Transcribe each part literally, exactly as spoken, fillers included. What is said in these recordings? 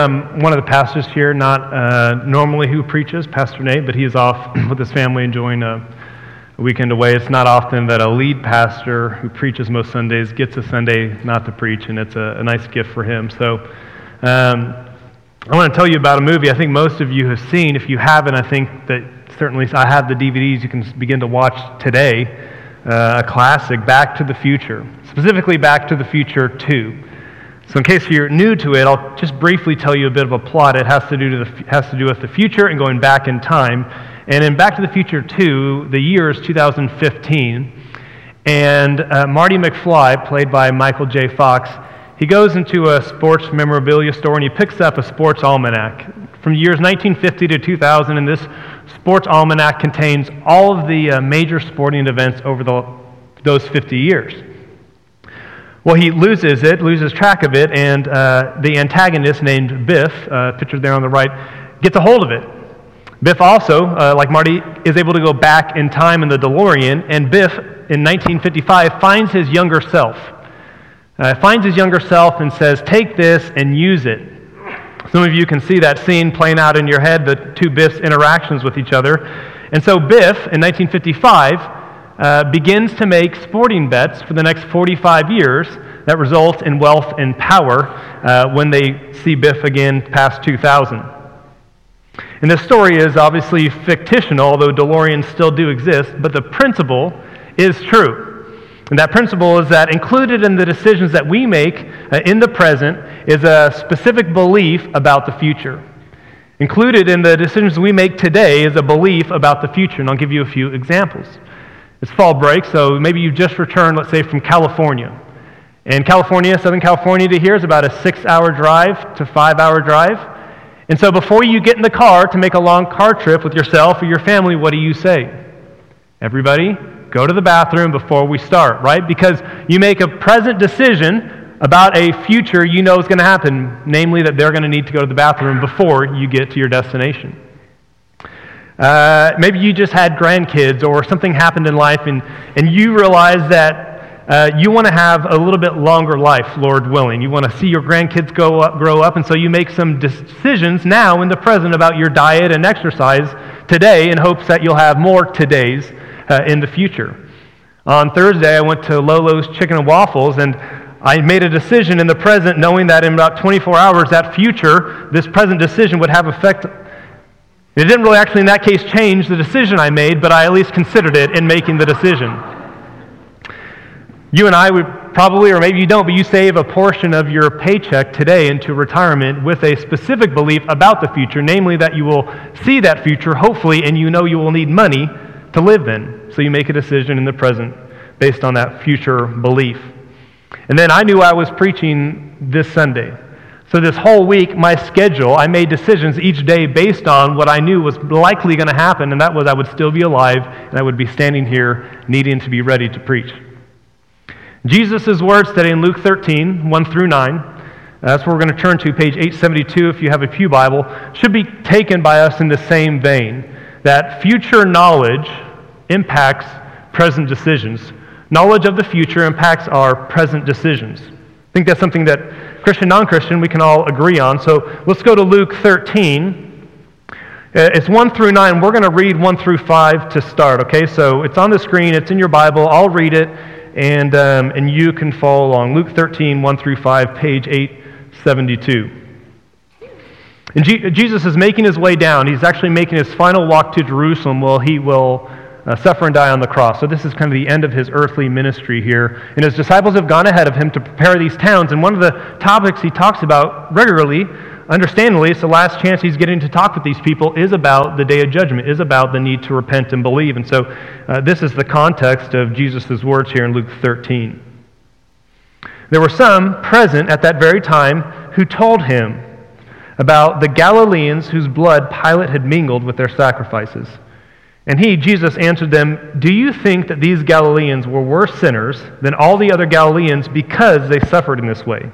Um, one of the pastors here, not uh, normally who preaches, Pastor Nate, but he is off with his family enjoying a, a weekend away. It's not often that a lead pastor who preaches most Sundays gets a Sunday not to preach, and it's a, a nice gift for him. So um, I want to tell you about a movie I think most of you have seen. If you haven't, I think that certainly I have the D V Ds you can begin to watch today. Uh, a classic, Back to the Future, specifically Back to the Future two. So in case you're new to it, I'll just briefly tell you a bit of a plot. It has to do to the, has to do with the future and going back in time. And in Back to the Future two, the year is two thousand fifteen, and uh, Marty McFly, played by Michael J. Fox, he goes into a sports memorabilia store and he picks up a sports almanac from years nineteen fifty to two thousand, and this sports almanac contains all of the uh, major sporting events over the, those fifty years. Well, he loses it, loses track of it, and uh, the antagonist named Biff, uh, pictured there on the right, gets a hold of it. Biff also, uh, like Marty, is able to go back in time in the DeLorean, and Biff, in nineteen fifty-five, finds his younger self. Uh, finds his younger self and says, "Take this and use it." Some of you can see that scene playing out in your head, the two Biff's interactions with each other. And so Biff, in nineteen fifty-five, Uh, begins to make sporting bets for the next forty-five years that result in wealth and power uh, when they see Biff again past two thousand. And this story is obviously fictional, although DeLoreans still do exist, but the principle is true. And that principle is that included in the decisions that we make uh, in the present is a specific belief about the future. Included in the decisions we make today is a belief about the future, and I'll give you a few examples. It's fall break, so maybe you just returned, let's say, from California. And California, Southern California to here is about a six-hour drive to five-hour drive. And so before you get in the car to make a long car trip with yourself or your family, what do you say? Everybody, go to the bathroom before we start, right? Because you make a present decision about a future you know is going to happen, namely that they're going to need to go to the bathroom before you get to your destination. Uh, maybe you just had grandkids or something happened in life and, and you realize that uh, you want to have a little bit longer life, Lord willing. You want to see your grandkids go up, grow up, and so you make some decisions now in the present about your diet and exercise today in hopes that you'll have more todays uh, in the future. On Thursday, I went to Lolo's Chicken and Waffles, and I made a decision in the present knowing that in about twenty-four hours, that future, this present decision would have effect. It didn't really actually in that case change the decision I made, but I at least considered it in making the decision. You and I would probably, or maybe you don't, but you save a portion of your paycheck today into retirement with a specific belief about the future, namely that you will see that future, hopefully, and you know you will need money to live in. So you make a decision in the present based on that future belief. And then I knew I was preaching this Sunday. So this whole week, my schedule, I made decisions each day based on what I knew was likely going to happen, and that was I would still be alive, and I would be standing here needing to be ready to preach. Jesus' words today in Luke thirteen, one through nine, that's where we're going to turn to, page eight seventy-two if you have a pew Bible, should be taken by us in the same vein, that future knowledge impacts present decisions. Knowledge of the future impacts our present decisions. I think that's something that Christian, non-Christian, we can all agree on. So let's go to Luke thirteen. It's one through nine. We're going to read one through five to start, okay? So it's on the screen. It's in your Bible. I'll read it, and um, and you can follow along. Luke thirteen, one through five, page eight seventy-two. And G- Jesus is making his way down. He's actually making his final walk to Jerusalem. Well, he will Uh, suffer and die on the cross. So this is kind of the end of his earthly ministry here. And his disciples have gone ahead of him to prepare these towns. And one of the topics he talks about regularly, understandably, it's the last chance he's getting to talk with these people, is about the day of judgment, is about the need to repent and believe. And so uh, this is the context of Jesus' words here in Luke thirteen. There were some present at that very time who told him about the Galileans whose blood Pilate had mingled with their sacrifices. And he, Jesus, answered them, "Do you think that these Galileans were worse sinners than all the other Galileans because they suffered in this way?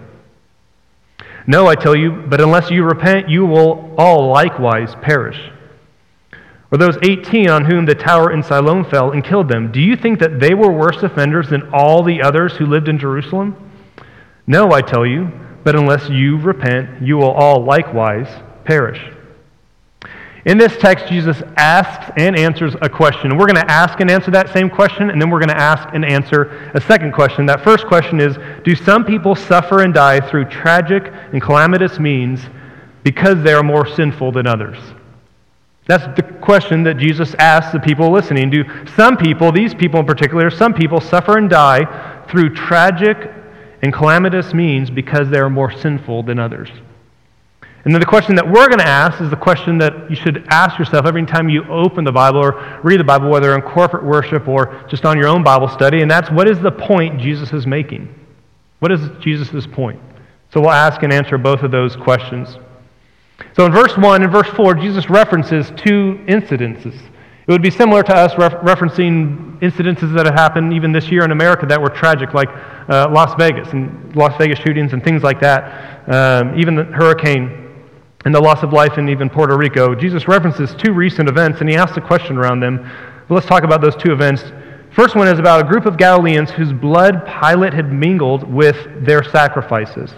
No, I tell you, but unless you repent, you will all likewise perish. Or those eighteen on whom the tower in Siloam fell and killed them, do you think that they were worse offenders than all the others who lived in Jerusalem? No, I tell you, but unless you repent, you will all likewise perish. In this text, Jesus asks and answers a question. And we're going to ask and answer that same question, and then we're going to ask and answer a second question. That first question is, do some people suffer and die through tragic and calamitous means because they are more sinful than others? That's the question that Jesus asks the people listening. Do some people, these people in particular, some people suffer and die through tragic and calamitous means because they are more sinful than others? And then the question that we're going to ask is the question that you should ask yourself every time you open the Bible or read the Bible, whether in corporate worship or just on your own Bible study, and that's, what is the point Jesus is making? What is Jesus' point? So we'll ask and answer both of those questions. So in verse one and verse four, Jesus references two incidences. It would be similar to us ref- referencing incidences that have happened even this year in America that were tragic, like uh, Las Vegas and Las Vegas shootings and things like that, um, even the hurricane and the loss of life in even Puerto Rico. Jesus references two recent events, and he asks a question around them. But let's talk about those two events. First one is about a group of Galileans whose blood Pilate had mingled with their sacrifices.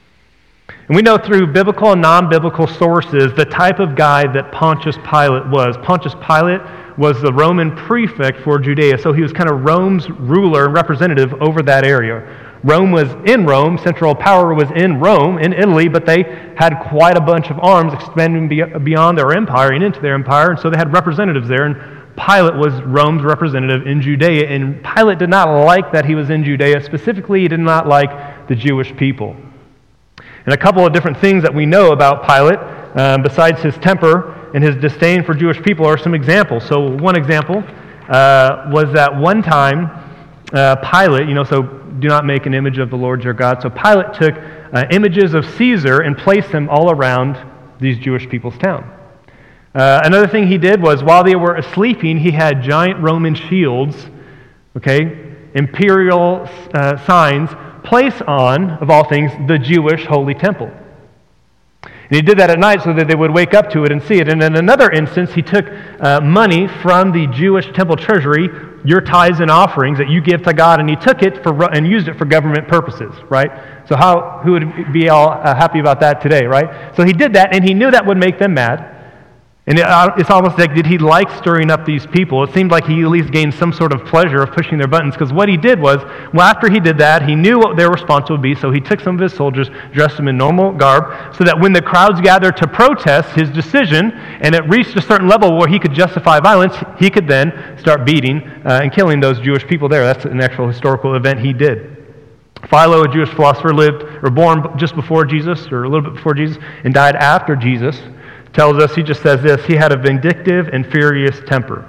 And we know through biblical and non-biblical sources the type of guy that Pontius Pilate was. Pontius Pilate was the Roman prefect for Judea, so he was kind of Rome's ruler and representative over that area. Rome was in Rome, central power was in Rome, in Italy, but they had quite a bunch of arms expanding beyond their empire and into their empire, and so they had representatives there, and Pilate was Rome's representative in Judea, and Pilate did not like that he was in Judea. Specifically, he did not like the Jewish people. And a couple of different things that we know about Pilate, um, besides his temper and his disdain for Jewish people, are some examples. So one example uh, was that one time uh, Pilate, you know, so do not make an image of the Lord your God. So Pilate took uh, images of Caesar and placed them all around these Jewish people's town. Uh, another thing he did was, while they were sleeping, he had giant Roman shields, okay, imperial uh, signs, placed on, of all things, the Jewish holy temple. And he did that at night so that they would wake up to it and see it. And in another instance, he took uh, money from the Jewish temple treasury, your tithes and offerings that you give to God, and he took it for and used it for government purposes, right? So how who would be all uh, happy about that today, right? So he did that, and he knew that would make them mad. And it, uh, it's almost like, did he like stirring up these people? It seemed like he at least gained some sort of pleasure of pushing their buttons, because what he did was, well, after he did that, he knew what their response would be, so he took some of his soldiers, dressed them in normal garb, so that when the crowds gathered to protest his decision, and it reached a certain level where he could justify violence, he could then start beating uh, and killing those Jewish people there. That's an actual historical event he did. Philo, a Jewish philosopher, lived or born just before Jesus, or a little bit before Jesus, and died after Jesus. Tells us, he just says this, he had a vindictive and furious temper.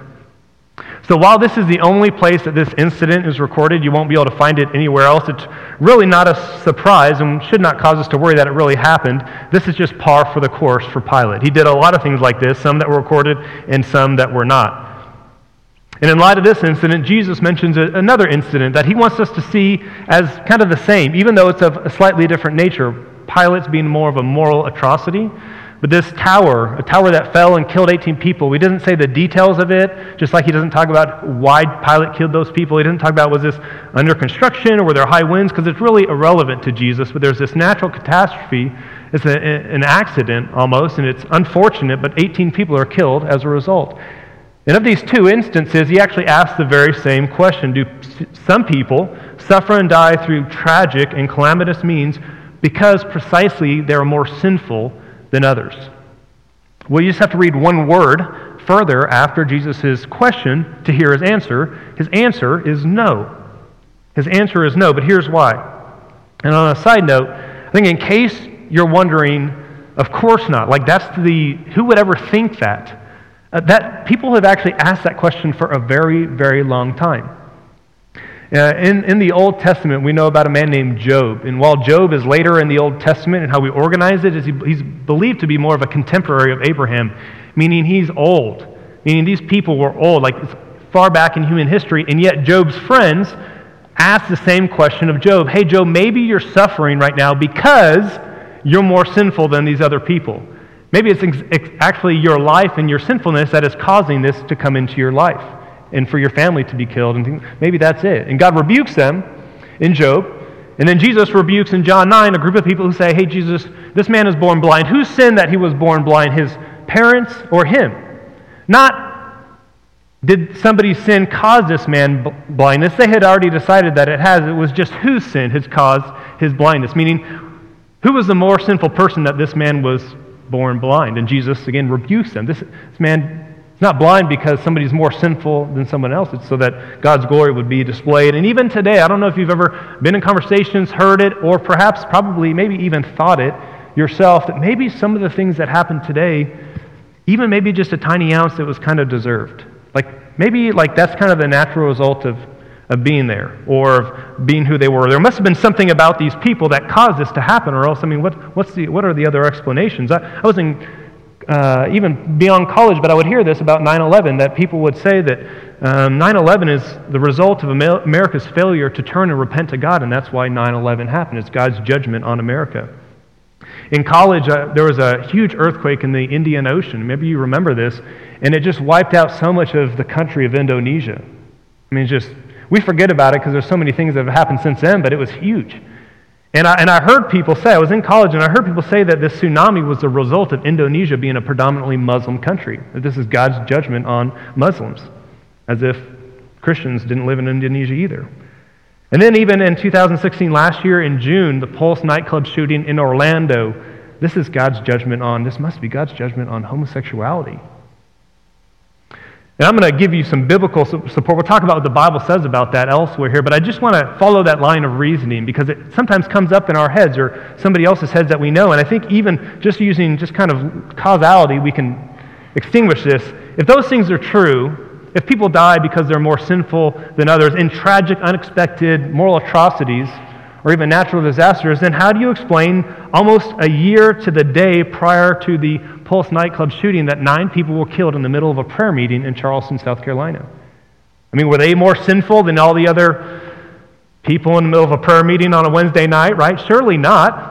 So while this is the only place that this incident is recorded, you won't be able to find it anywhere else. It's really not a surprise and should not cause us to worry that it really happened. This is just par for the course for Pilate. He did a lot of things like this, some that were recorded and some that were not. And in light of this incident, Jesus mentions a, another incident that he wants us to see as kind of the same, even though it's of a slightly different nature. Pilate's being more of a moral atrocity. But this tower, a tower that fell and killed eighteen people, he doesn't say the details of it, just like he doesn't talk about why Pilate killed those people. He doesn't talk about, was this under construction or were there high winds, because it's really irrelevant to Jesus. But there's this natural catastrophe. It's a, an accident almost, and it's unfortunate, but eighteen people are killed as a result. And of these two instances, he actually asks the very same question. Do some people suffer and die through tragic and calamitous means because precisely they are more sinful than others? Well, you just have to read one word further after Jesus' question to hear his answer. His answer is no. His answer is no, but here's why. And on a side note, I think in case you're wondering, of course not. Like that's the, who would ever think that? Uh, that people have actually asked that question for a very, very long time. Uh, in, in the Old Testament, we know about a man named Job. And while Job is later in the Old Testament, and how we organize it is he, he's believed to be more of a contemporary of Abraham, meaning he's old. Meaning these people were old, like far back in human history, and yet Job's friends asked the same question of Job. Hey, Job, maybe you're suffering right now because you're more sinful than these other people. Maybe it's ex- actually your life and your sinfulness that is causing this to come into your life, and for your family to be killed, and maybe that's it. And God rebukes them in Job, And then Jesus rebukes in John nine a group of people who say, hey, Jesus, this man is born blind. Who sinned that he was born blind, his parents or him? Not, did somebody's sin cause this man b- blindness? They had already decided that it has. It was just whose sin has caused his blindness, meaning who was the more sinful person that this man was born blind? And Jesus, again, rebukes them. This, this man is not blind because somebody's more sinful than someone else. It's so that God's glory would be displayed. And even today, I don't know if you've ever been in conversations, heard it, or perhaps probably maybe even thought it yourself, that maybe some of the things that happen today, even maybe just a tiny ounce, that was kind of deserved. Like maybe like that's kind of the natural result of, of being there or of being who they were. There must have been something about these people that caused this to happen, or else, I mean, what what's the what are the other explanations? I, I was in uh, even beyond college, but I would hear this about nine eleven, that people would say that um, nine eleven is the result of America's failure to turn and repent to God, and that's why nine eleven happened. It's God's judgment on America. In college, uh, there was a huge earthquake in the Indian Ocean. Maybe you remember this. And it just wiped out so much of the country of Indonesia. I mean, it's just, we forget about it because there's so many things that have happened since then, but it was huge. And I, and I heard people say, I was in college, and I heard people say that this tsunami was the result of Indonesia being a predominantly Muslim country. That this is God's judgment on Muslims, as if Christians didn't live in Indonesia either. And then even in two thousand sixteen, last year in June, the Pulse nightclub shooting in Orlando, this is God's judgment on, this must be God's judgment on homosexuality. And I'm going to give you some biblical support. We'll talk about what the Bible says about that elsewhere here, but I just want to follow that line of reasoning because it sometimes comes up in our heads or somebody else's heads that we know. And I think even just using just kind of causality, we can extinguish this. If those things are true, if people die because they're more sinful than others in tragic, unexpected moral atrocities or even natural disasters, then how do you explain almost a year to the day prior to the Pulse nightclub shooting that nine people were killed in the middle of a prayer meeting in Charleston, South Carolina? I mean, were they more sinful than all the other people in the middle of a prayer meeting on a Wednesday night, right? Surely not.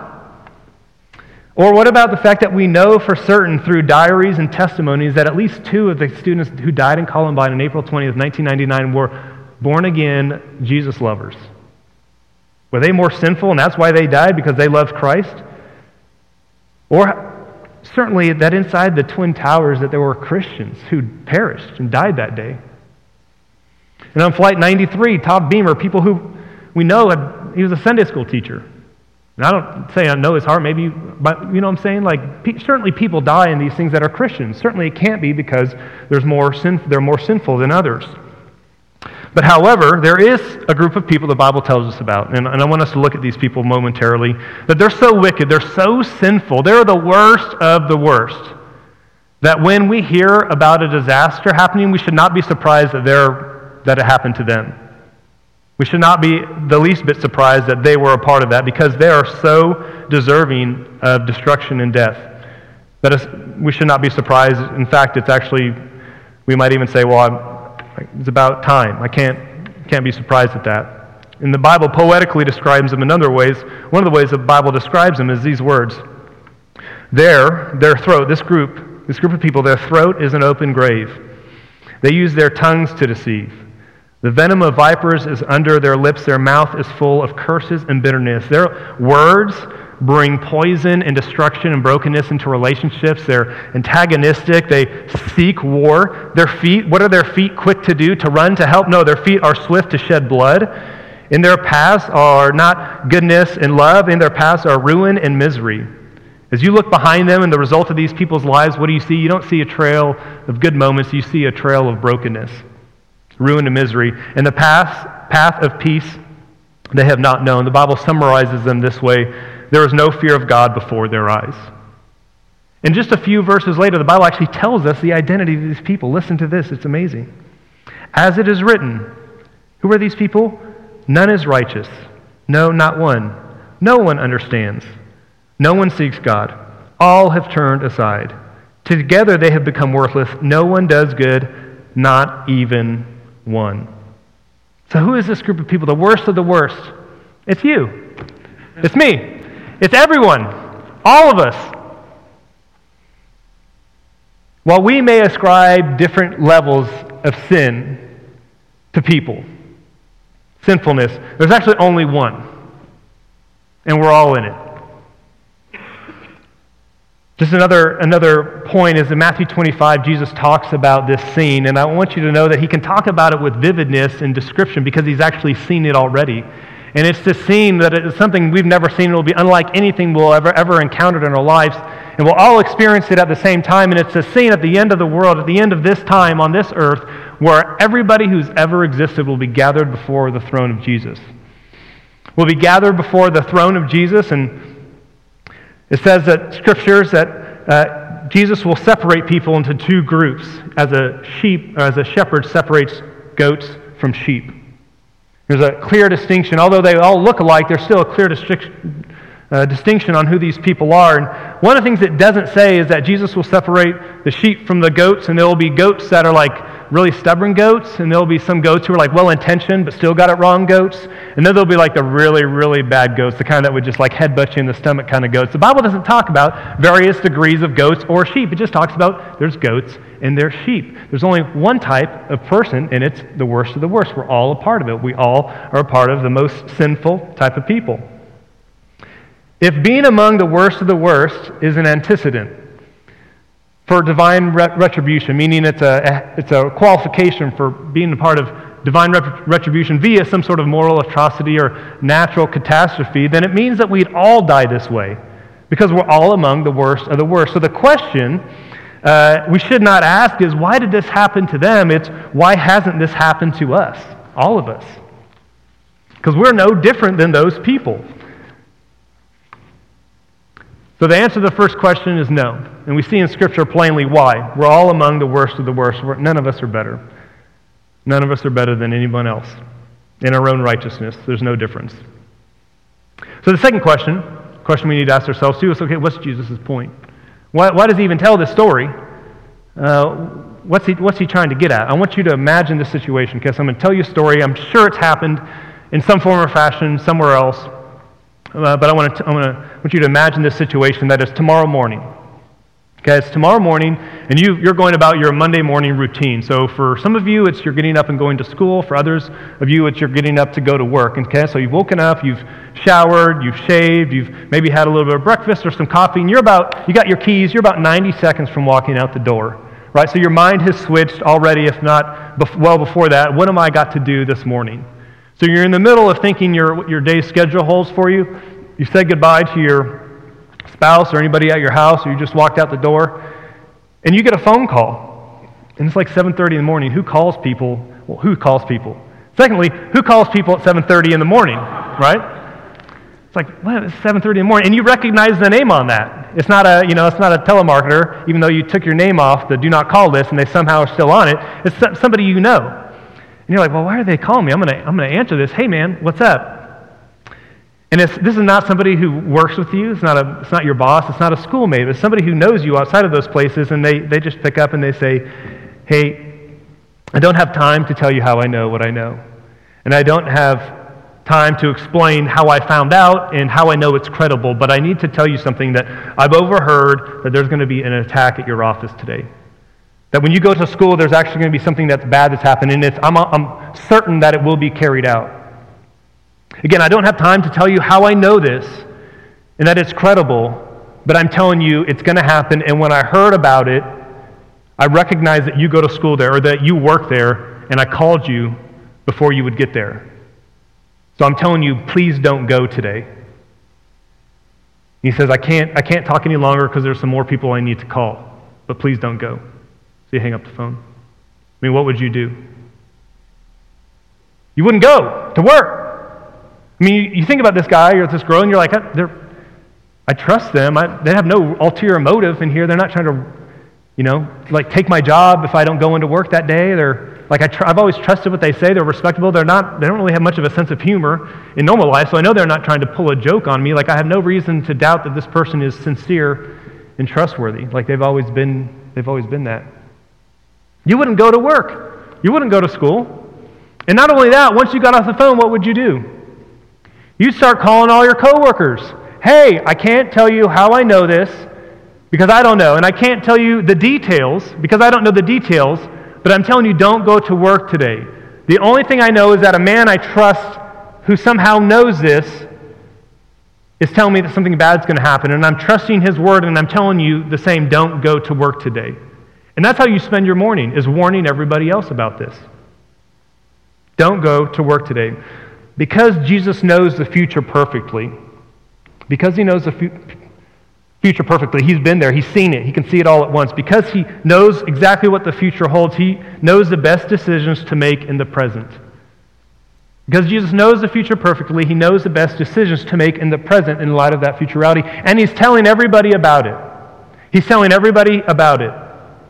Or what about the fact that we know for certain through diaries and testimonies that at least two of the students who died in Columbine on April twentieth, nineteen ninety-nine were born-again Jesus lovers? Were they more sinful and that's why they died, because they loved Christ? Or certainly that inside the Twin Towers that there were Christians who perished and died that day. And on Flight ninety-three, Todd Beamer, people who we know, had, he was a Sunday school teacher. And I don't say I know his heart, maybe, but you know what I'm saying? Like, pe- certainly people die in these things that are Christians. Certainly it can't be because there's more sin, they're more sinful than others. But however, there is a group of people the Bible tells us about, and, and I want us to look at these people momentarily, that they're so wicked, they're so sinful, they're the worst of the worst, that when we hear about a disaster happening, we should not be surprised that, they're, that it happened to them. We should not be the least bit surprised that they were a part of that, because they are so deserving of destruction and death. That is, we should not be surprised. In fact, it's actually, we might even say, well, I'm, it's about time. I can't, can't be surprised at that. And the Bible poetically describes them in other ways. One of the ways the Bible describes them is these words. Their, their throat, this group, this group of people, their throat is an open grave. They use their tongues to deceive. The venom of vipers is under their lips. Their mouth is full of curses and bitterness. Their words bring poison and destruction and brokenness into relationships. They're antagonistic. They seek war. Their feet, what are their feet quick to do? To run, to help? No, their feet are swift to shed blood. In their paths are not goodness and love. In their paths are ruin and misery. As you look behind them and the result of these people's lives, what do you see? You don't see a trail of good moments. You see a trail of brokenness, ruin and misery. And the path, path of peace they have not known. The Bible summarizes them this way. There is no fear of God before their eyes. And just a few verses later, the Bible actually tells us the identity of these people. Listen to this. It's amazing. As it is written, who are these people? None is righteous. No, not one. No one understands. No one seeks God. All have turned aside. Together they have become worthless. No one does good, not even one. So who is this group of people? The worst of the worst. It's you. It's me. It's everyone. All of us. While we may ascribe different levels of sin to people, sinfulness, there's actually only one. And we're all in it. Just another, another point is in Matthew twenty-five, Jesus talks about this scene, and I want you to know that he can talk about it with vividness and description because he's actually seen it already. And it's this scene that is something we've never seen. It will be unlike anything we'll ever, ever encountered in our lives, and we'll all experience it at the same time. And it's a scene at the end of the world, at the end of this time on this earth, where everybody who's ever existed will be gathered before the throne of Jesus. We'll be gathered before the throne of Jesus, and it says that Scriptures that uh, Jesus will separate people into two groups, as a sheep or as a shepherd separates goats from sheep. There's a clear distinction. Although they all look alike, there's still a clear distinction, uh, distinction on who these people are. And one of the things it doesn't say is that Jesus will separate the sheep from the goats, and there will be goats that are like really stubborn goats, and there'll be some goats who are like well-intentioned but still got it wrong goats, and then there'll be like the really, really bad goats, the kind that would just like headbutt you in the stomach kind of goats. The Bible doesn't talk about various degrees of goats or sheep. It just talks about there's goats and there's sheep. There's only one type of person, and it's the worst of the worst. We're all a part of it. We all are a part of the most sinful type of people. If being among the worst of the worst is an antecedent for divine retribution, meaning it's a it's a qualification for being a part of divine retribution via some sort of moral atrocity or natural catastrophe, then it means that we'd all die this way because we're all among the worst of the worst. So the question uh, we should not ask is, why did this happen to them? It's, why hasn't this happened to us, all of us? Because we're no different than those people. So the answer to the first question is no. And we see in Scripture plainly why. We're all among the worst of the worst. We're, none of us are better. None of us are better than anyone else. In our own righteousness, there's no difference. So the second question, question we need to ask ourselves too is, okay, what's Jesus' point? Why, why does he even tell this story? Uh, what's he, what's he trying to get at? I want you to imagine this situation, because I'm going to tell you a story. I'm sure it's happened in some form or fashion somewhere else. Uh, but I want to I want to want you to imagine this situation that is tomorrow morning. Okay, it's tomorrow morning, and you, you're going about your Monday morning routine. So for some of you, it's you're getting up and going to school. For others of you, it's you're getting up to go to work. Okay, so you've woken up, you've showered, you've shaved, you've maybe had a little bit of breakfast or some coffee, and you're about you got your keys. You're about ninety seconds from walking out the door. Right, so your mind has switched already, if not bef- well before that. What am I got to do this morning? So you're in the middle of thinking your what your day's schedule holds for you. You said goodbye to your spouse or anybody at your house, or you just walked out the door, and you get a phone call. And it's like seven thirty in the morning. Who calls people? Well, who calls people? Secondly, who calls people at seven thirty in the morning, right? It's like, what, it's seven thirty in the morning, and you recognize the name on that. It's not a, you know, it's not a telemarketer, even though you took your name off the do not call list and they somehow are still on it. It's somebody you know. And you're like, well, why are they calling me? I'm going to I'm going to answer this. Hey, man, what's up? And it's, this is not somebody who works with you. It's not a it's not your boss. It's not a schoolmate. It's somebody who knows you outside of those places, and they, they just pick up and they say, hey, I don't have time to tell you how I know what I know. And I don't have time to explain how I found out and how I know it's credible, but I need to tell you something that I've overheard, that there's going to be an attack at your office today. That when you go to school, there's actually going to be something that's bad that's happened, and it's, I'm, I'm certain that it will be carried out. Again, I don't have time to tell you how I know this and that it's credible, but I'm telling you it's going to happen, and when I heard about it, I recognized that you go to school there, or that you work there, and I called you before you would get there. So I'm telling you, please don't go today. He says, I can't, I can't talk any longer because there's some more people I need to call, but please don't go. So you hang up the phone. I mean, what would you do? You wouldn't go to work. I mean, you, you think about this guy or this girl, and you're like, I, they're, I trust them. I, they have no ulterior motive in here. They're not trying to, you know, like take my job if I don't go into work that day. They're like, I tr- I've always trusted what they say. They're respectable. They're not. They don't really have much of a sense of humor in normal life, so I know they're not trying to pull a joke on me. Like, I have no reason to doubt that this person is sincere and trustworthy. Like they've always been. They've always been that. You wouldn't go to work. You wouldn't go to school. And not only that, once you got off the phone, what would you do? You'd start calling all your coworkers. Hey, I can't tell you how I know this because I don't know. And I can't tell you the details because I don't know the details, but I'm telling you, don't go to work today. The only thing I know is that a man I trust who somehow knows this is telling me that something bad's going to happen, and I'm trusting his word, and I'm telling you the same, don't go to work today. And that's how you spend your morning, is warning everybody else about this. Don't go to work today. Because Jesus knows the future perfectly, because he knows the fu- future perfectly, he's been there, he's seen it, he can see it all at once. Because he knows exactly what the future holds, he knows the best decisions to make in the present. Because Jesus knows the future perfectly, he knows the best decisions to make in the present in light of that future reality, and he's telling everybody about it. He's telling everybody about it.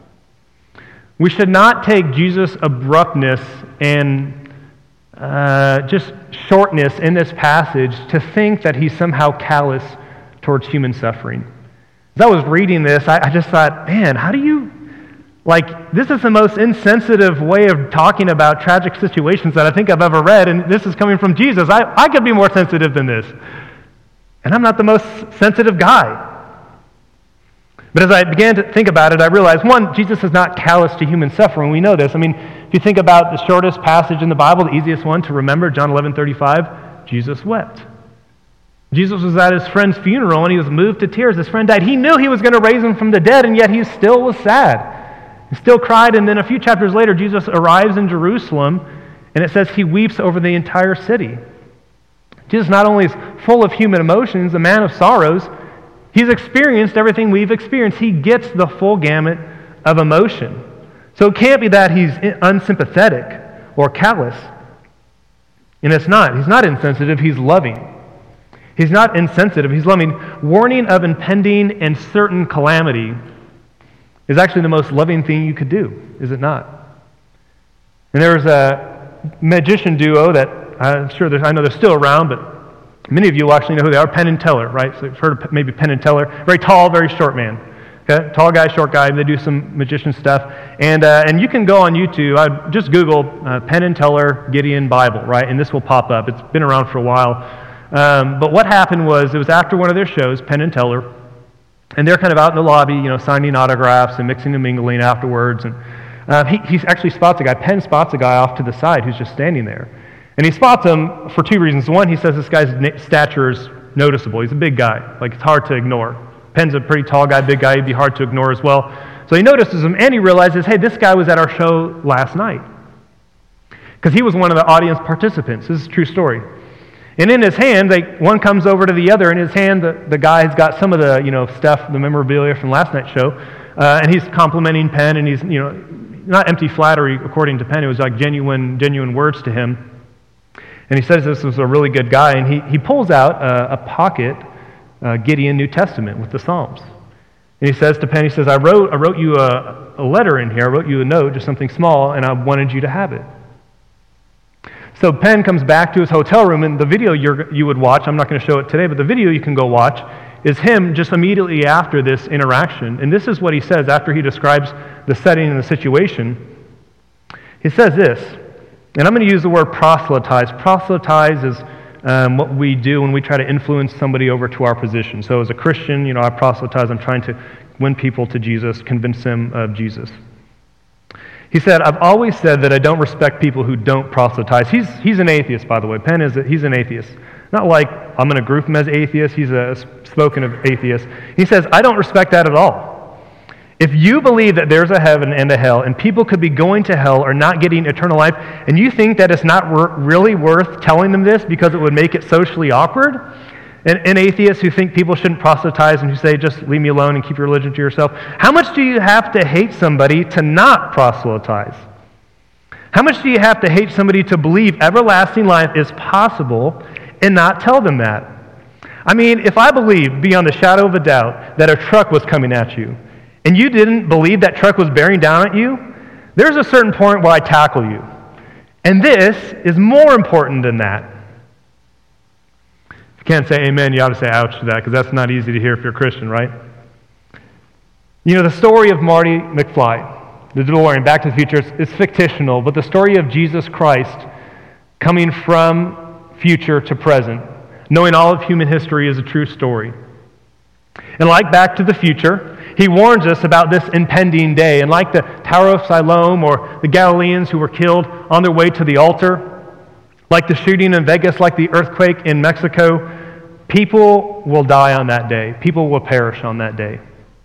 We should not take Jesus' abruptness and uh, just shortness in this passage to think that he's somehow callous towards human suffering. As I was reading this, I, I just thought, man, how do you, like, this is the most insensitive way of talking about tragic situations that I think I've ever read, and this is coming from Jesus. I, I could be more sensitive than this. And I'm not the most sensitive guy. But as I began to think about it, I realized, one, Jesus is not callous to human suffering. We know this. I mean, if you think about the shortest passage in the Bible, the easiest one to remember, John eleven thirty-five, Jesus wept. Jesus was at his friend's funeral, and he was moved to tears. His friend died. He knew he was going to raise him from the dead, and yet he still was sad. He still cried, and then a few chapters later, Jesus arrives in Jerusalem, and it says he weeps over the entire city. Jesus not only is full of human emotions, a man of sorrows, he's experienced everything we've experienced. He gets the full gamut of emotion. So it can't be that he's unsympathetic or callous. And it's not. He's not insensitive, he's loving. He's not insensitive, he's loving. Warning of impending and certain calamity is actually the most loving thing you could do, is it not? And there was a magician duo that I'm sure there's, I know they're still around, but many of you will actually know who they are, Penn and Teller, right? So you've heard of maybe Penn and Teller. Very tall, very short man. Okay? Tall guy, short guy. They do some magician stuff. And uh, and you can go on YouTube. I just Google uh, Penn and Teller Gideon Bible, right? And this will pop up. It's been around for a while. Um, but what happened was, it was after one of their shows, Penn and Teller, and they're kind of out in the lobby, you know, signing autographs and mixing and mingling afterwards. And uh, he, he actually spots a guy. Penn spots a guy off to the side who's just standing there. And he spots him for two reasons. One, he says this guy's stature is noticeable. He's a big guy. Like, it's hard to ignore. Penn's a pretty tall guy, big guy. He'd be hard to ignore as well. So he notices him, and he realizes, hey, this guy was at our show last night. Because he was one of the audience participants. This is a true story. And in his hand, they, one comes over to the other. In his hand, the, the guy's got some of the, you know, stuff, the memorabilia from last night's show. Uh, and he's complimenting Penn, and he's, you know, not empty flattery according to Penn. It was like genuine, genuine words to him. And he says this was a really good guy, and he, he pulls out a, a pocket uh, Gideon New Testament with the Psalms. And he says to Penn, he says, I wrote I wrote you a, a letter in here, I wrote you a note, just something small, and I wanted you to have it. So Penn comes back to his hotel room, and the video you're, you would watch, I'm not going to show it today, but the video you can go watch, is him just immediately after this interaction. And this is what he says after he describes the setting and the situation. He says this, and I'm going to use the word proselytize. Proselytize is um, what we do when we try to influence somebody over to our position. So as a Christian, you know, I proselytize. I'm trying to win people to Jesus, convince them of Jesus. He said, I've always said that I don't respect people who don't proselytize. He's he's an atheist, by the way. Penn is a, he's an atheist. Not like I'm going to group him as atheist. He's a spoken of atheist. He says, I don't respect that at all. If you believe that there's a heaven and a hell, and people could be going to hell or not getting eternal life, and you think that it's not wor- really worth telling them this because it would make it socially awkward, and, and atheists who think people shouldn't proselytize and who say, just leave me alone and keep your religion to yourself, how much do you have to hate somebody to not proselytize? How much do you have to hate somebody to believe everlasting life is possible and not tell them that? I mean, if I believed beyond a shadow of a doubt that a truck was coming at you, and you didn't believe that truck was bearing down at you, there's a certain point where I tackle you. And this is more important than that. If you can't say amen, you ought to say ouch to that, because that's not easy to hear if you're a Christian, right? You know, the story of Marty McFly, the DeLorean, Back to the Future, is fictional, but the story of Jesus Christ coming from future to present, knowing all of human history, is a true story. And like Back to the Future, he warns us about this impending day. And like the Tower of Siloam or the Galileans who were killed on their way to the altar, like the shooting in Vegas, like the earthquake in Mexico, People will die on that day. People will perish on that day.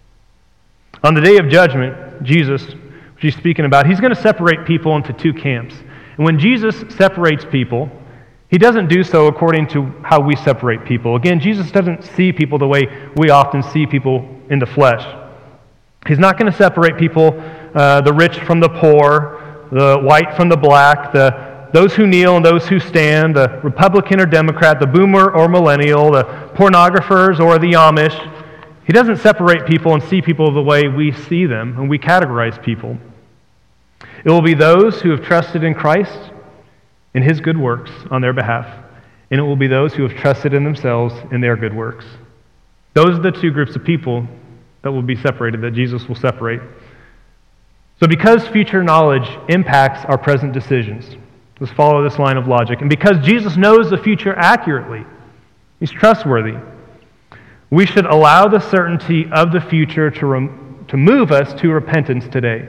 On the day of judgment, Jesus, which he's speaking about, he's going to separate people into two camps. And when Jesus separates people, he doesn't do so according to how we separate people. Again, Jesus doesn't see people the way we often see people in the flesh. He's not going to separate people, uh, the rich from the poor, the white from the black, the those who kneel and those who stand, the Republican or Democrat, the boomer or millennial, the pornographers or the Amish. He doesn't separate people and see people the way we see them and we categorize people. It will be those who have trusted in Christ and his good works on their behalf, and it will be those who have trusted in themselves and their good works. Those are the two groups of people that will be separated, that Jesus will separate. So because future knowledge impacts our present decisions, let's follow this line of logic. And because Jesus knows the future accurately, he's trustworthy, we should allow the certainty of the future to, rem- to move us to repentance today.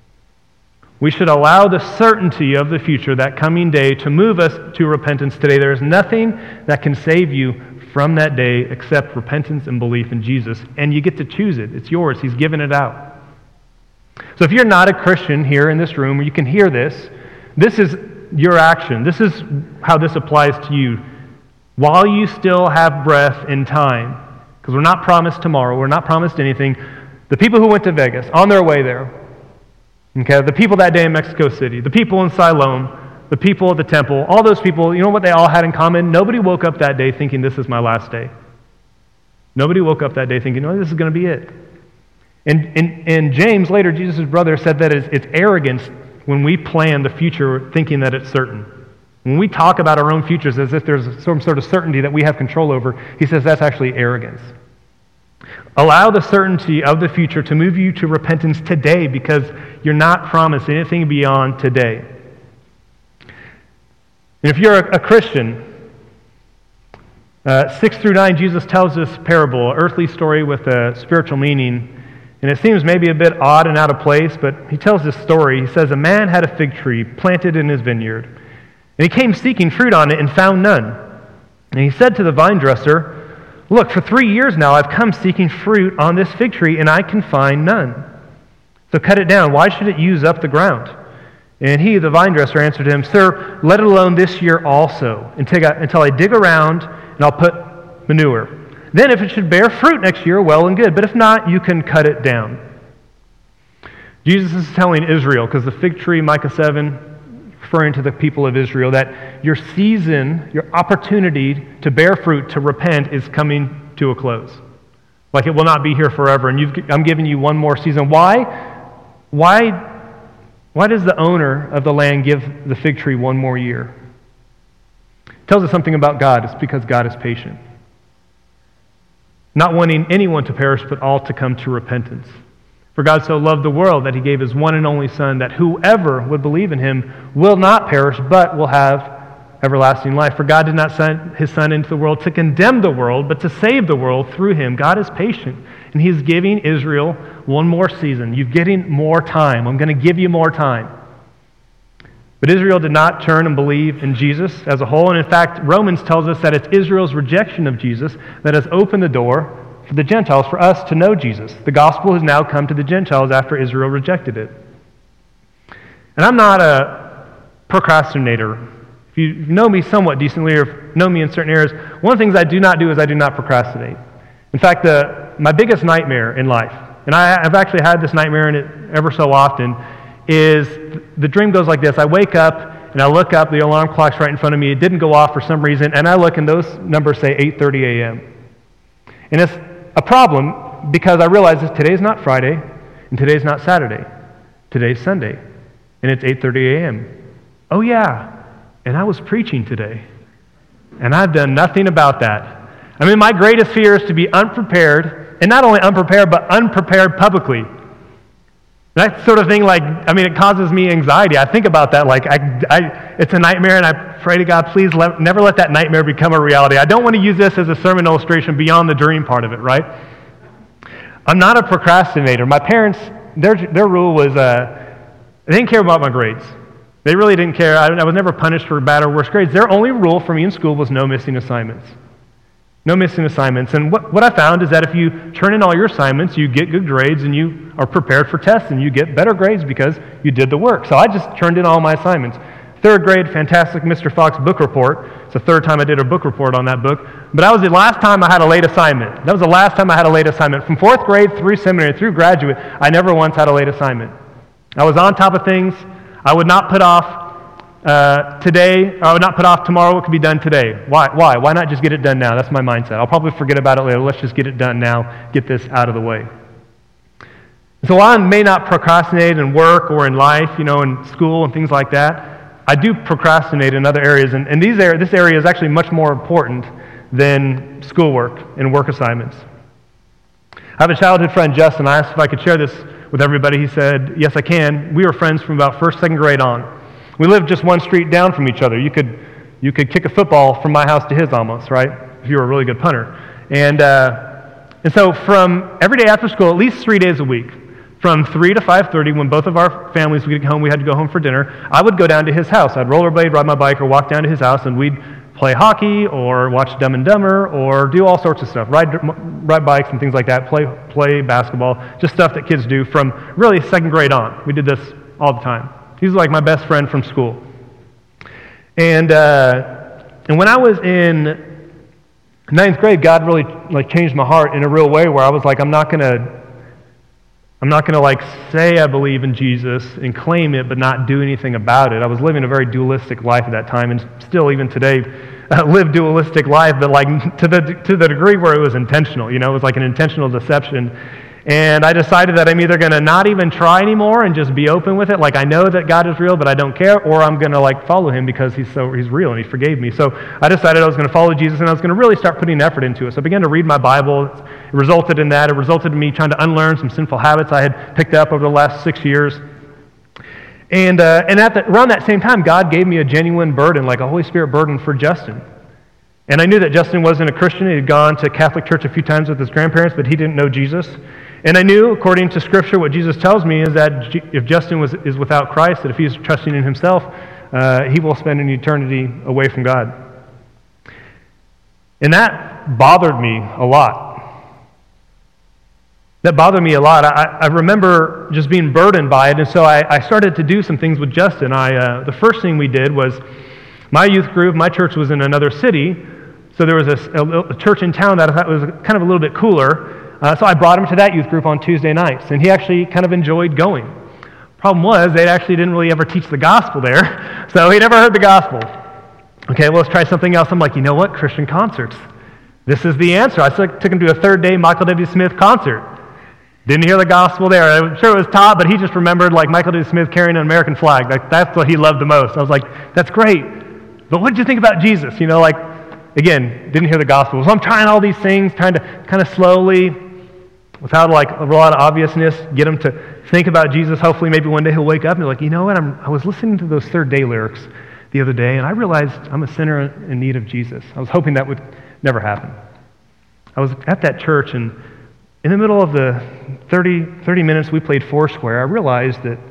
We should allow the certainty of the future, that coming day, to move us to repentance today. There is nothing that can save you from that day except repentance and belief in Jesus. And you get to choose it. It's yours. He's given it out. So if you're not a Christian here in this room, you can hear this. This is your action. This is how this applies to you. While you still have breath and time, because we're not promised tomorrow, we're not promised anything. The people who went to Vegas, on their way there, okay, the people that day in Mexico City, the people in Siloam, the people at the temple, all those people, you know what they all had in common? Nobody woke up that day thinking this is my last day. Nobody woke up that day thinking, no, this is going to be it. And, and, and James, later Jesus' brother, said that it's, it's arrogance when we plan the future thinking that it's certain. When we talk about our own futures as if there's some sort of certainty that we have control over, he says that's actually arrogance. Allow the certainty of the future to move you to repentance today because you're not promised anything beyond today. And if you're a, a Christian, uh, six through nine, Jesus tells this parable, an earthly story with a spiritual meaning. And it seems maybe a bit odd and out of place, but he tells this story. He says, a man had a fig tree planted in his vineyard, and he came seeking fruit on it and found none. And he said to the vine dresser, look, for three years now I've come seeking fruit on this fig tree, and I can find none. So cut it down. Why should it use up the ground? And he, the vine dresser, answered him, sir, let it alone this year also, until I dig around and I'll put manure. Then if it should bear fruit next year, well and good. But if not, you can cut it down. Jesus is telling Israel, because the fig tree, Micah seven, referring to the people of Israel, that your season, your opportunity to bear fruit, to repent, is coming to a close. Like it will not be here forever. And you've, I'm giving you one more season. Why? Why, why does the owner of the land give the fig tree one more year? It tells us something about God. It's because God is patient. Not wanting anyone to perish, but all to come to repentance. For God so loved the world that he gave his one and only Son, that whoever would believe in him will not perish, but will have everlasting life. For God did not send his Son into the world to condemn the world, but to save the world through him. God is patient, and he's giving Israel one more season. You're getting more time. I'm going to give you more time. But Israel did not turn and believe in Jesus as a whole. And in fact, Romans tells us that it's Israel's rejection of Jesus that has opened the door for the Gentiles, for us to know Jesus. The gospel has now come to the Gentiles after Israel rejected it. And I'm not a procrastinator. If you know me somewhat decently or know me in certain areas, one of the things I do not do is I do not procrastinate. In fact, the, my biggest nightmare in life, and I, I've actually had this nightmare in it ever so often, is the dream goes like this. I wake up and I look up, the alarm clock's right in front of me. It didn't go off for some reason, and I look and those numbers say eight thirty a.m. And it's a problem because I realize that today's not Friday and today's not Saturday. Today's Sunday, and it's eight thirty a.m. Oh yeah, and I was preaching today, and I've done nothing about that. I mean, my greatest fear is to be unprepared, and not only unprepared, but unprepared publicly. That sort of thing, like, I mean, it causes me anxiety. I think about that, like, I, I, it's a nightmare, and I pray to God, please let, never let that nightmare become a reality. I don't want to use this as a sermon illustration beyond the dream part of it, right? I'm not a procrastinator. My parents, their their rule was, uh, they didn't care about my grades. They really didn't care. I, I was never punished for bad or worse grades. Their only rule for me in school was no missing assignments. No missing assignments. And what, what I found is that if you turn in all your assignments, you get good grades and you are prepared for tests and you get better grades because you did the work. So I just turned in all my assignments. Third grade, fantastic Mister Fox book report. It's the third time I did a book report on that book. But that was the last time I had a late assignment. That was the last time I had a late assignment. From fourth grade through seminary, through graduate, I never once had a late assignment. I was on top of things. I would not put off Uh, today, I would not put off tomorrow what could be done today. Why? Why? Why not just get it done now? That's my mindset. I'll probably forget about it later. Let's just get it done now. Get this out of the way. So while I may not procrastinate in work or in life, you know, in school and things like that, I do procrastinate in other areas. And, and these are, this area is actually much more important than schoolwork and work assignments. I have a childhood friend, Justin. I asked if I could share this with everybody. He said, yes, I can. We were friends from about first, second grade on. We lived just one street down from each other. You could you could kick a football from my house to his almost, right? If you were a really good punter. And uh, and so from every day after school, at least three days a week, from three to five thirty, when both of our families would get home, we had to go home for dinner, I would go down to his house. I'd rollerblade, ride my bike, or walk down to his house, and we'd play hockey or watch Dumb and Dumber or do all sorts of stuff, ride ride bikes and things like that, play play basketball, just stuff that kids do from really second grade on. We did this all the time. He was like my best friend from school. And uh, and when I was in ninth grade, God really like changed my heart in a real way where I was like, I'm not gonna I'm not gonna like say I believe in Jesus and claim it but not do anything about it. I was living a very dualistic life at that time, and still even today uh, live dualistic life, but like to the to the degree where it was intentional, you know, it was like an intentional deception. And I decided that I'm either going to not even try anymore and just be open with it, like I know that God is real, but I don't care, or I'm going to like follow him because he's so he's real and he forgave me. So I decided I was going to follow Jesus, and I was going to really start putting effort into it. So I began to read my Bible. It resulted in that. It resulted in me trying to unlearn some sinful habits I had picked up over the last six years. And uh, and at the, around that same time, God gave me a genuine burden, like a Holy Spirit burden for Justin. And I knew that Justin wasn't a Christian. He had gone to Catholic church a few times with his grandparents, but he didn't know Jesus. And I knew, according to Scripture, what Jesus tells me is that if Justin was, is without Christ, that if he's trusting in himself, uh, he will spend an eternity away from God. And that bothered me a lot. That bothered me a lot. I, I remember just being burdened by it, and so I, I started to do some things with Justin. I, uh, the first thing we did was, my youth group, my church was in another city, so there was a, a, a church in town that I thought was kind of a little bit cooler. Uh, so I brought him to that youth group on Tuesday nights, and he actually kind of enjoyed going. Problem was, they actually didn't really ever teach the gospel there, so he never heard the gospel. Okay, well, let's try something else. I'm like, you know what? Christian concerts. This is the answer. I took him to a third day Michael W. Smith concert. Didn't hear the gospel there. I'm sure it was taught, but he just remembered like Michael W. Smith carrying an American flag. Like, that's what he loved the most. I was like, that's great. But what did you think about Jesus? You know, like, again, didn't hear the gospel. So I'm trying all these things, trying to kind of slowly, without like a lot of obviousness, get him to think about Jesus. Hopefully maybe one day he'll wake up and be like, you know what, I'm, I was listening to those third day lyrics the other day, and I realized I'm a sinner in need of Jesus. I was hoping that would never happen. I was at that church, and in the middle of the thirty, thirty minutes we played Foursquare, I realized that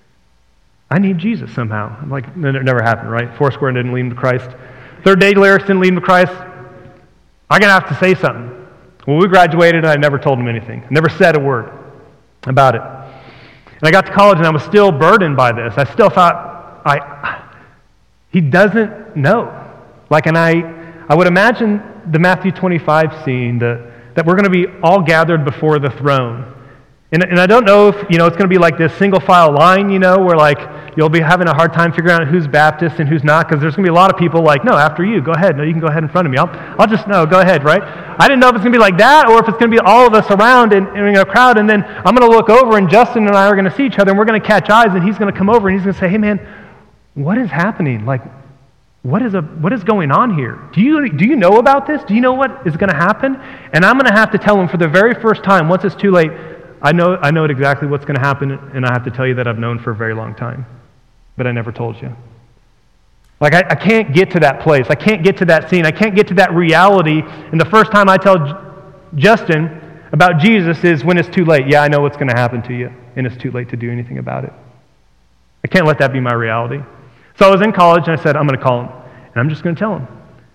I need Jesus somehow. I'm like, no, it never happened, right? Foursquare didn't lead him to Christ. Third day lyrics didn't lead him to Christ. I'm going to have to say something. Well, we graduated, and I never told him anything. I never said a word about it. And I got to college, and I was still burdened by this. I still thought, I, he doesn't know. Like, and I, I would imagine the Matthew twenty-five scene, the, that we're going to be all gathered before the throne. And, and I don't know if, you know, it's going to be like this single file line, you know, where like you'll be having a hard time figuring out who's Baptist and who's not, because there's going to be a lot of people like, no, after you, go ahead. No, you can go ahead in front of me. I'll, I'll just, no, go ahead, right? I didn't know if it's going to be like that or if it's going to be all of us around in, in a crowd, and then I'm going to look over and Justin and I are going to see each other, and we're going to catch eyes, and he's going to come over and he's going to say, hey, man, what is happening? Like, what is a what is going on here? Do you do you know about this? Do you know what is going to happen? And I'm going to have to tell him for the very first time, once it's too late, I know I know exactly what's going to happen, and I have to tell you that I've known for a very long time, but I never told you. Like, I, I can't get to that place. I can't get to that scene. I can't get to that reality, and the first time I tell J- Justin about Jesus is when it's too late. Yeah, I know what's going to happen to you, and it's too late to do anything about it. I can't let that be my reality. So I was in college, and I said, I'm going to call him, and I'm just going to tell him.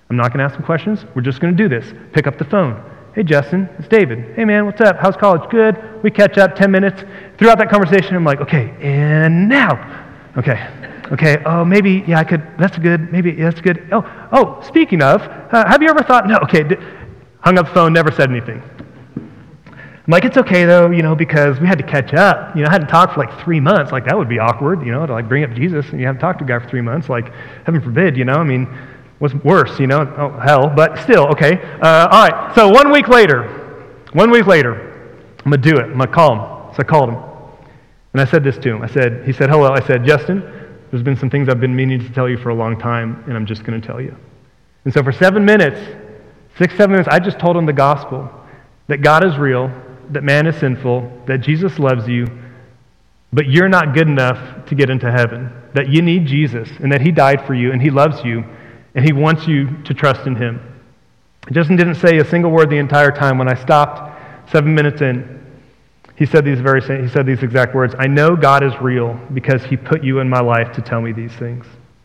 I'm not going to ask him questions. We're just going to do this. Pick up the phone. Hey, Justin, it's David. Hey, man, what's up? How's college? Good. We catch up ten minutes. Throughout that conversation, I'm like, okay, and now. Okay. Okay, oh, maybe, yeah, I could, that's good. Maybe, yeah, that's good. Oh, oh, speaking of, uh, have you ever thought, no, okay, d- hung up the phone, never said anything. I'm like, it's okay, though, you know, because we had to catch up. You know, I hadn't talked for like three months. Like, that would be awkward, you know, to like bring up Jesus and you haven't talked to a guy for three months. Like, heaven forbid, you know, I mean, what's worse, you know? Oh, hell, but still, okay. Uh, all right, so one week later, one week later, I'm going to do it. I'm going to call him. So I called him. And I said this to him. I said, he said, hello. I said, Justin, there's been some things I've been meaning to tell you for a long time, and I'm just going to tell you. And so for seven minutes, six, seven minutes, I just told him the gospel, that God is real, that man is sinful, that Jesus loves you, but you're not good enough to get into heaven, that you need Jesus, and that he died for you, and he loves you, and he wants you to trust in him. Justin didn't say a single word the entire time. When I stopped seven minutes in, He said these very he said these exact words. I know God is real because he put you in my life to tell me these things.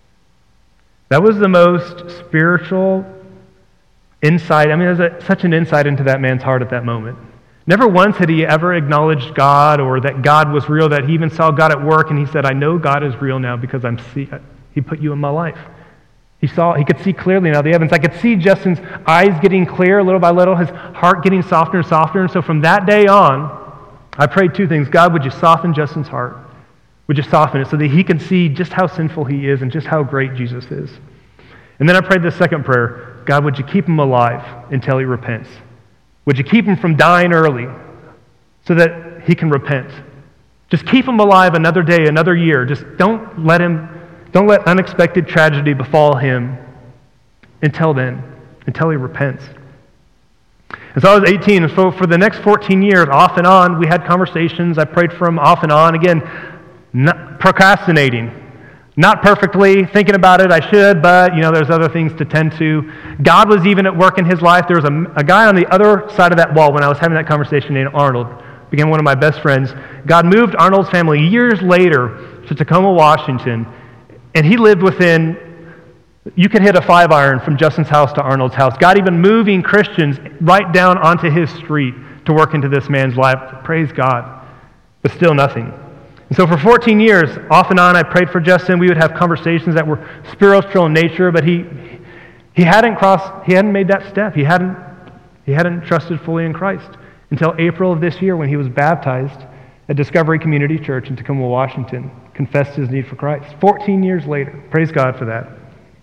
That was the most spiritual insight. I mean, it was a, such an insight into that man's heart at that moment. Never once had he ever acknowledged God or that God was real, that he even saw God at work, and he said, I know God is real now because I'm see, he put you in my life. He saw, he could see clearly now the evidence. I could see Justin's eyes getting clear little by little, his heart getting softer and softer, and so from that day on, I prayed two things. God, would you soften Justin's heart? Would you soften it so that he can see just how sinful he is and just how great Jesus is? And then I prayed this second prayer. God, would you keep him alive until he repents? Would you keep him from dying early so that he can repent? Just keep him alive another day, another year. Just don't let him, don't let unexpected tragedy befall him until then, until he repents. And so I was eighteen, and so for the next fourteen years, off and on, we had conversations. I prayed for him off and on. Again, not procrastinating. Not perfectly, thinking about it, I should, but, you know, there's other things to tend to. God was even at work in his life. There was a, a guy on the other side of that wall when I was having that conversation named Arnold, became one of my best friends. God moved Arnold's family years later to Tacoma, Washington, and he lived within... You could hit a five iron from Justin's house to Arnold's house. God even moving Christians right down onto his street to work into this man's life. Praise God. But still nothing. And so for fourteen years, off and on, I prayed for Justin. We would have conversations that were spiritual in nature, but he he hadn't crossed, he hadn't made that step. He hadn't, he hadn't trusted fully in Christ until April of this year when he was baptized at Discovery Community Church in Tacoma, Washington, confessed his need for Christ. fourteen years later. Praise God for that.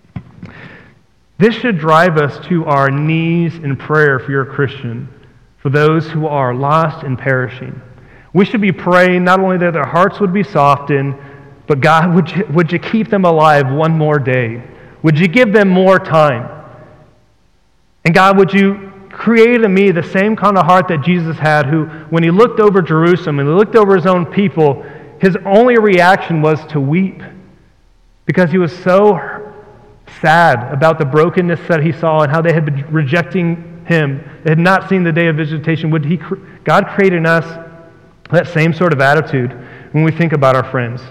This should drive us to our knees in prayer for your Christian, for those who are lost and perishing. We should be praying not only that their hearts would be softened, but God, would you, would you keep them alive one more day? Would you give them more time? And God, would you create in me the same kind of heart that Jesus had, who, when he looked over Jerusalem and he looked over his own people, his only reaction was to weep because he was so sad about the brokenness that he saw and how they had been rejecting him. They had not seen the day of visitation. Would he, God create in us that same sort of attitude when we think about our friends?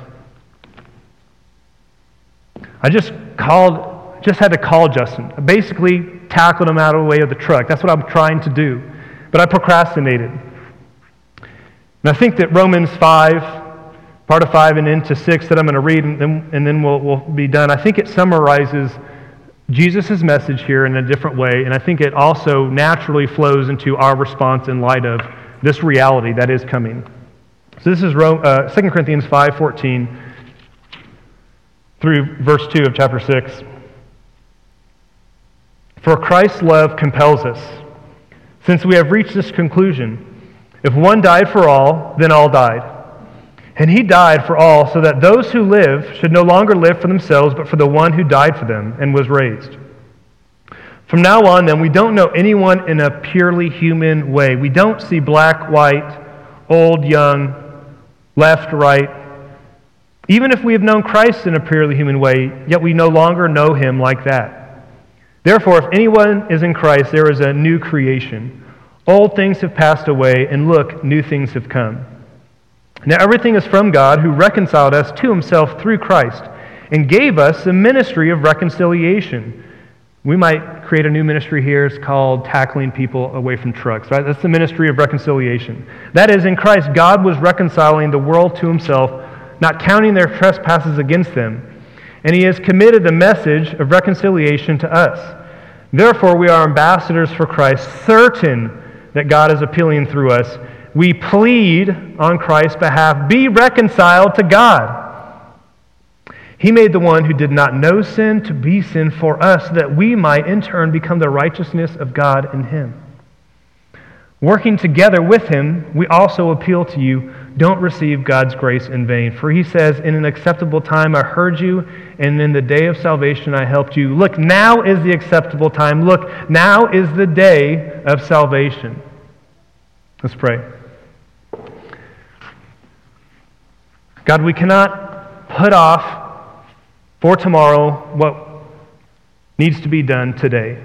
I just called, just had to call Justin. I basically tackled him out of the way of the truck. That's what I'm trying to do. But I procrastinated. And I think that Romans five, part of five and into six that I'm going to read, and then, and then we'll, we'll be done. I think it summarizes Jesus' message here in a different way, and I think it also naturally flows into our response in light of this reality that is coming. So this is uh, Second Corinthians five fourteen through verse two of chapter six. For Christ's love compels us, since we have reached this conclusion. If one died for all, then all died. And he died for all, so that those who live should no longer live for themselves, but for the one who died for them and was raised. From now on, then, we don't know anyone in a purely human way. We don't see black, white, old, young, left, right. Even if we have known Christ in a purely human way, yet we no longer know him like that. Therefore, if anyone is in Christ, there is a new creation. Old things have passed away, and look, new things have come. Now everything is from God, who reconciled us to himself through Christ and gave us the ministry of reconciliation, We might create a new ministry here. It's called Tackling People Away from Trucks, right? That's the ministry of reconciliation. That is, in Christ, God was reconciling the world to himself, not counting their trespasses against them. And he has committed the message of reconciliation to us. Therefore, we are ambassadors for Christ, certain that God is appealing through us. We plead on Christ's behalf, be reconciled to God. He made the one who did not know sin to be sin for us, that we might in turn become the righteousness of God in him. Working together with him, we also appeal to you, don't receive God's grace in vain. For he says, in an acceptable time I heard you, and in the day of salvation I helped you. Look, now is the acceptable time. Look, now is the day of salvation. Let's pray. God, we cannot put off for tomorrow what needs to be done today.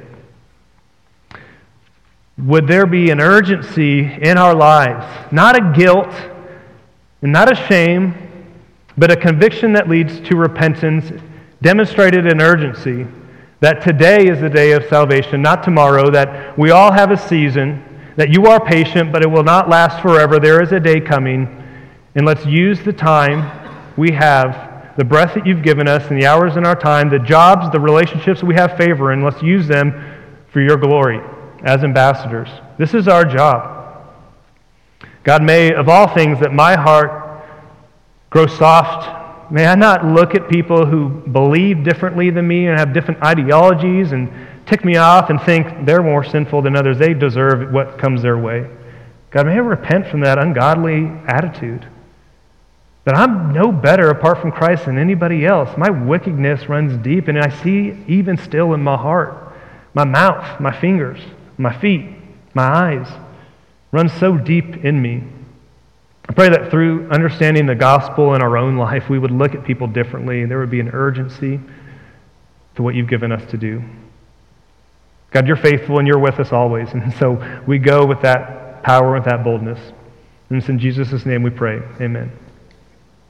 Would there be an urgency in our lives, not a guilt and not a shame, but a conviction that leads to repentance, demonstrated an urgency that today is the day of salvation, not tomorrow, that we all have a season, that you are patient, but it will not last forever. There is a day coming, and let's use the time we have, the breath that you've given us, and the hours in our time, the jobs, the relationships we have favor in, let's use them for your glory as ambassadors. This is our job. God, may, of all things, that my heart grow soft. May I not look at people who believe differently than me and have different ideologies and tick me off and think they're more sinful than others. They deserve what comes their way. God, may I repent from that ungodly attitude. That I'm no better apart from Christ than anybody else. My wickedness runs deep, and I see even still in my heart, my mouth, my fingers, my feet, my eyes, run so deep in me. I pray that through understanding the gospel in our own life, we would look at people differently, and there would be an urgency to what you've given us to do. God, you're faithful, and you're with us always, and so we go with that power, with that boldness. And it's in Jesus' name we pray. Amen.